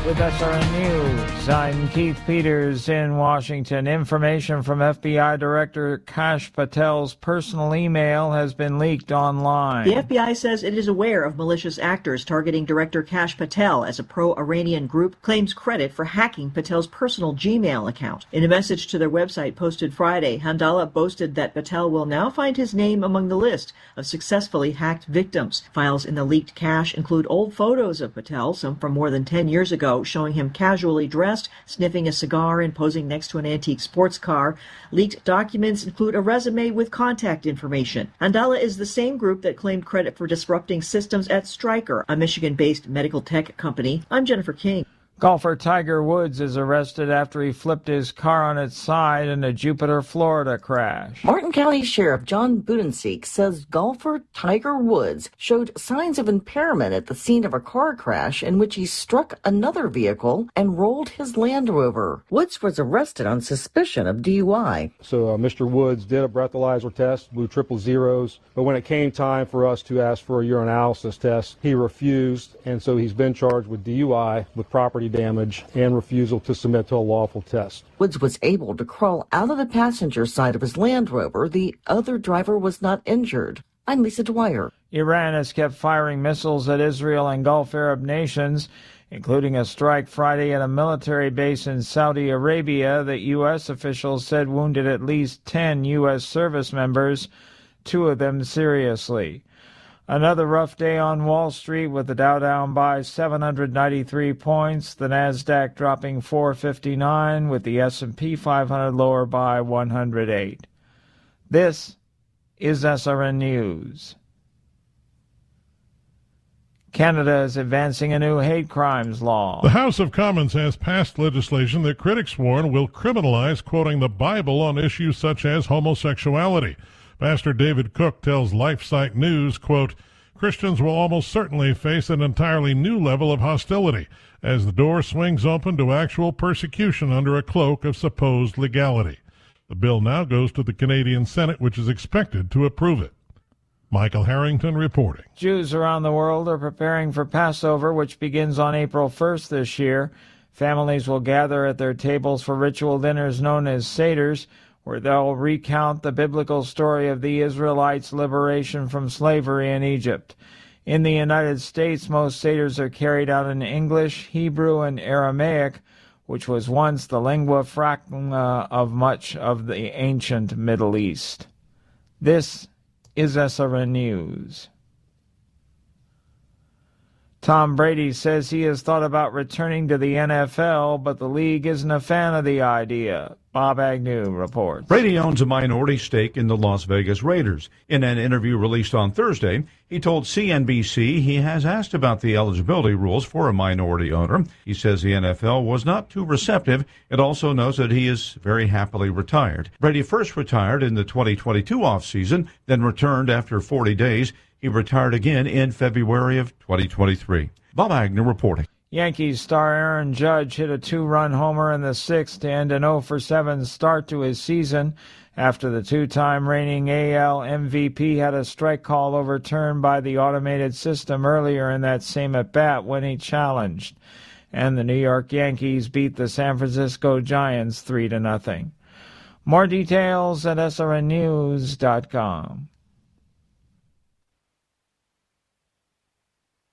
with SRN News. I'm Keith Peters in Washington. Information from FBI Director Kash Patel's personal email has been leaked online. The FBI says it is aware of malicious actors targeting Director Kash Patel as a pro-Iranian group claims credit for hacking Patel's personal Gmail account. In a message to their website posted Friday, Handala boasted that Patel will now find his name among the list of successfully hacked victims. Files in the leaked cache include old photos of Patel, some from more than 10 years ago, showing him casually dressed, sniffing a cigar and posing next to an antique sports car. Leaked documents include a resume with contact information. Handala is the same group that claimed credit for disrupting systems at Stryker, a Michigan-based medical tech company. I'm Jennifer King. Golfer Tiger Woods is arrested after he flipped his car on its side in a Jupiter, Florida crash. Martin County Sheriff John Budenseek says golfer Tiger Woods showed signs of impairment at the scene of a car crash in which he struck another vehicle and rolled his Land Rover. Woods was arrested on suspicion of DUI. So Mr. Woods did a breathalyzer test, blew triple zeros, but when it came time for us to ask for a urinalysis test, he refused, and so he's been charged with DUI, with property damage, and refusal to submit to a lawful test. Woods was able to crawl out of the passenger side of his Land Rover. The other driver was not injured. I'm Lisa Dwyer. Iran has kept firing missiles at Israel and Gulf Arab nations, including a strike Friday at a military base in Saudi Arabia that U.S. officials said wounded at least 10 U.S. service members, 2 of them seriously. Another rough day on Wall Street with the Dow down by 793 points, the Nasdaq dropping 459 with the S&P 500 lower by 108. This is SRN News. Canada is advancing a new hate crimes law. The House of Commons has passed legislation that critics warn will criminalize quoting the Bible on issues such as homosexuality. Pastor David Cook tells LifeSite News, quote, Christians will almost certainly face an entirely new level of hostility as the door swings open to actual persecution under a cloak of supposed legality. The bill now goes to the Canadian Senate, which is expected to approve it. Michael Harrington reporting. Jews around the world are preparing for Passover, which begins on April 1st this year. Families will gather at their tables for ritual dinners known as Seders, where they'll recount the biblical story of the Israelites' liberation from slavery in Egypt. In the United States, most Seders are carried out in English, Hebrew, and Aramaic, which was once the lingua franca of much of the ancient Middle East. This is SRN News. Tom Brady says he has thought about returning to the NFL, but the league isn't a fan of the idea. Bob Agnew reports. Brady owns a minority stake in the Las Vegas Raiders. In an interview released on Thursday, he told CNBC he has asked about the eligibility rules for a minority owner. He says the NFL was not too receptive. It also knows that he is very happily retired. Brady first retired in the 2022 offseason, then returned after 40 days. He retired again in February of 2023. Bob Agnew reporting. Yankees star Aaron Judge hit a 2-run homer in the 6th to end an 0-for-7 start to his season after the 2-time reigning AL MVP had a strike call overturned by the automated system earlier in that same at-bat when he challenged. And the New York Yankees beat the San Francisco Giants 3-0. More details at srnnews.com.